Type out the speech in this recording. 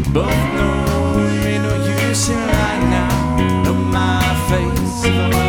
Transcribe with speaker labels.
Speaker 1: Both know it ain't no use in lying now. Look my face.